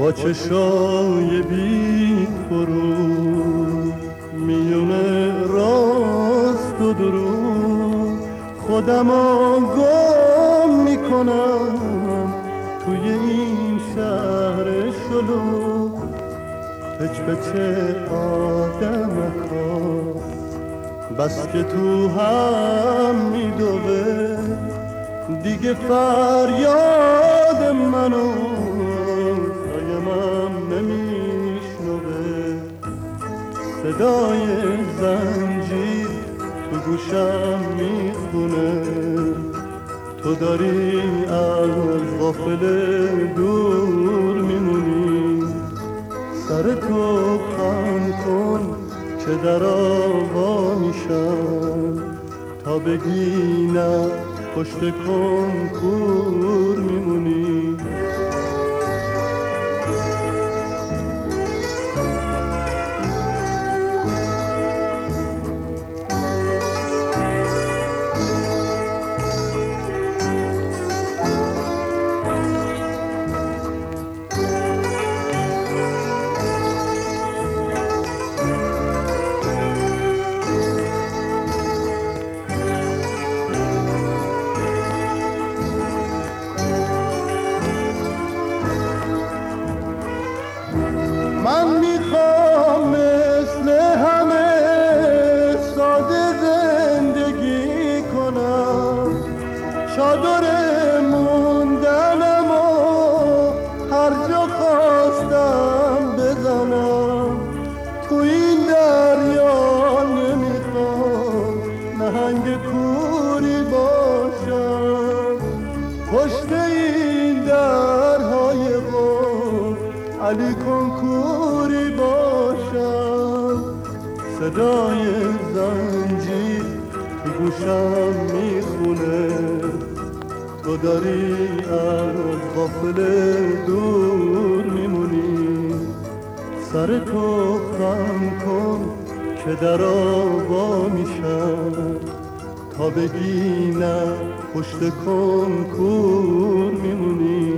با چشای بی فرو میونه راست و درو خودمو گم میکنم توی این شهر شلو. پچ پچ آدمکا بس که تو هم میدوه دیگه فریاد منو سایمم نمیشنوه. صدای زنجیر تو گوشم میخونه تو داری از غافل دور میمونی. سر تو خم کن که در آوا میشم تا بگی نه پشت کنکور میمونی. من میخوام مثل همه ساده زندگی کنم، چادر موندنم و هر جا خواستم بزنم. تو این دریا نمیخوام نهنگ کوری باشم، پشت این درهای قفل علی کنکوری باشم. صدای زنجیر تو گوشم میخونه تو داری از غافل دور میمونی. سر تو خم کن که در آوا میشم تا بگی نه پشت کنکور میمونی.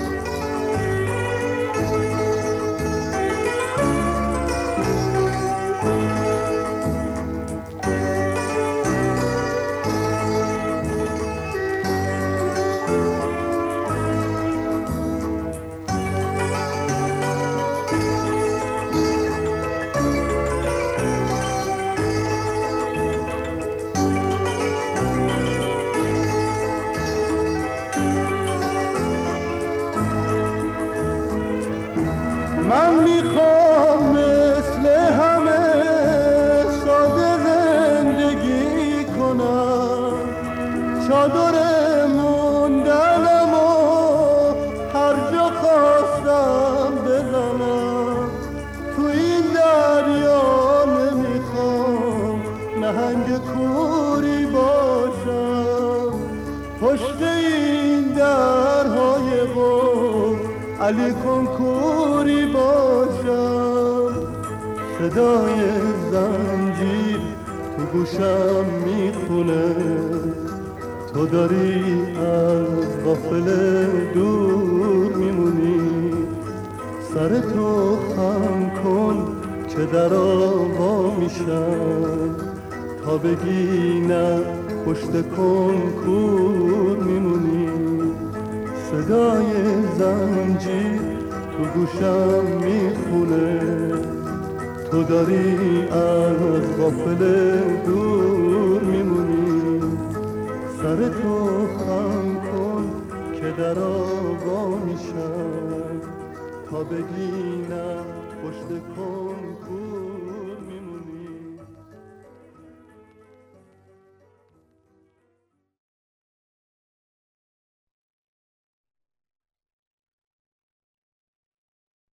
من میخوام مثل همه ساده زندگی کنم، چادر موندنم و هر جا خواستم بزنم. تو این دریا نمیخوام نهنگ کوری باشم، پشت این درهای قفل علی کنکوری باشم. صدای زنجیر تو گوشم میخونه تو داری از غافل دور میمونی. سر تو خم کن که در آوا میشم تا بگی نه پشت کنکور میمونی. صدای زنجیر تو گوشم میخونه تو داری از غافل دور میمونی. سر تو خم کن که در آوا میشم تا بگی نه پشت کنکور